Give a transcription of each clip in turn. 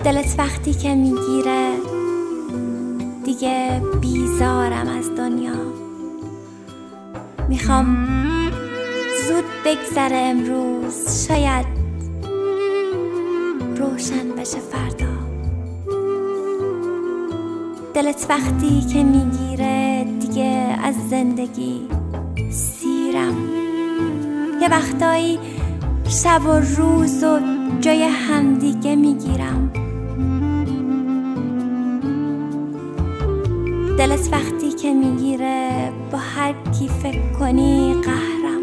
دلت وقتی که میگیره دیگه بیزارم از دنیا. میخوام زود بگذره امروز، شاید روشن بشه فردا. دلت وقتی که میگیره دیگه از زندگی سیرم. یه وقتایی شب و روز و جای همدیگه میگیرم. دلت وقتی که میگیره با هر کی فکر کنی قهرم.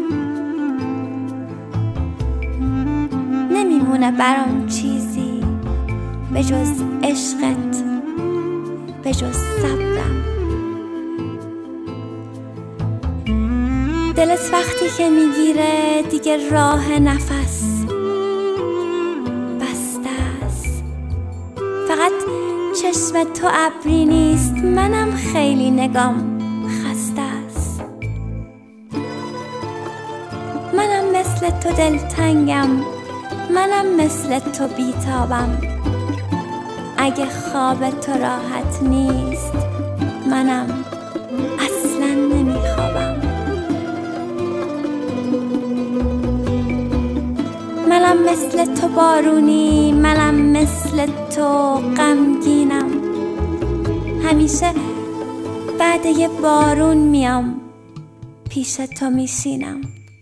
نمیمونه برام چیزی به جز عشقت، به جز صبرم. دلت وقتی که میگیره دیگه راه نفس بسته است. فقط چشم تو ابری نیست، منم خیلی نگام خسته است. منم مثل تو دلتنگم، منم مثل تو بیتابم. اگه خواب تو راحت نیست، منم اصلا نمیخوابم. منم مثل تو بارونی، منم مثل تو غمگینم. همیشه بعد یه بارون میام پیش تو میشینم.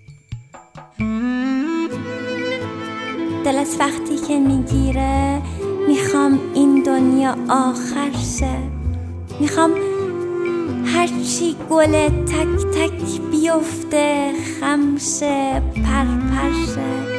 دلت وقتی که میگیره میخوام این دنیا آخر شه. میخوام هرچی گل تک تک بیفته خم شه، پرپر شه.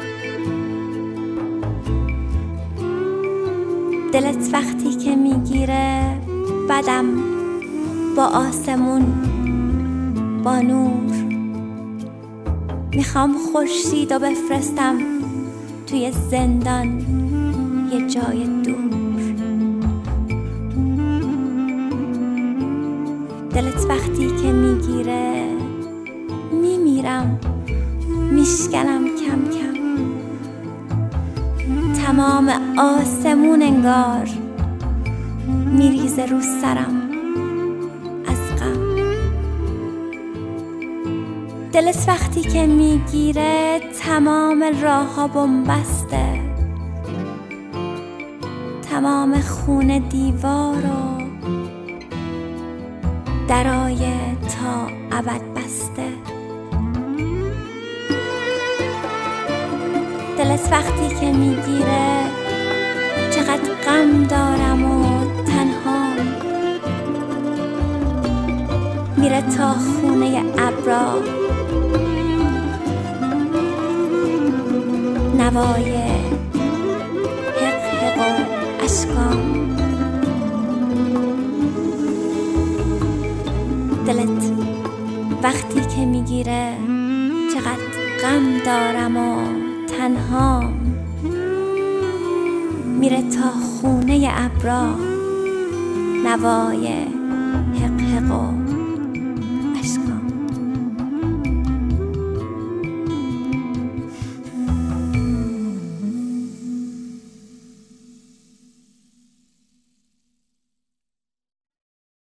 دلت وقتی که میگیره بدم با آسمون، با نور. میخوام خورشیدو بفرستم توی زندان یه جای دور. دلت وقتی که میگیره میمیرم، میشکنم کم کم. تمام آسمون انگار میریزه رو سرم از غم. دلت وقتی که میگیره تمام راه ها بنبسته، تمام خونه دیوار و درای تا ابد بسته. دلت وقتی که میگیره چقدر غم دارم و تنهام. میره تا خونه ابرا نوای حق حق و اشکام. دلت وقتی که میگیره چقدر غم دارم و تنهام. میره تا خونه ابرا نوای حق